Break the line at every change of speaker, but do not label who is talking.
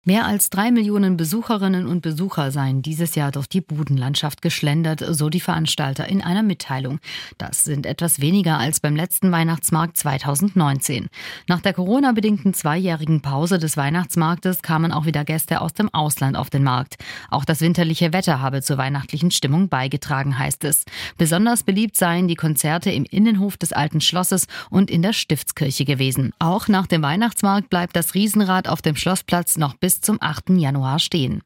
Mehr als 3 Millionen Besucherinnen und Besucher seien dieses Jahr durch die Budenlandschaft geschlendert, so die Veranstalter in einer Mitteilung. Das sind etwas weniger als beim letzten Weihnachtsmarkt 2019. Nach der Corona-bedingten 2-jährigen Pause des Weihnachtsmarktes kamen auch wieder Gäste aus dem Ausland auf den Markt. Auch das winterliche Wetter habe zur weihnachtlichen Stimmung beigetragen, heißt es. Besonders beliebt seien die Konzerte im Innenhof des Alten Schlosses und in der Stiftskirche gewesen. Auch nach dem Weihnachtsmarkt bleibt das Riesenrad auf dem Schlossplatz noch bis zum 8. Januar stehen.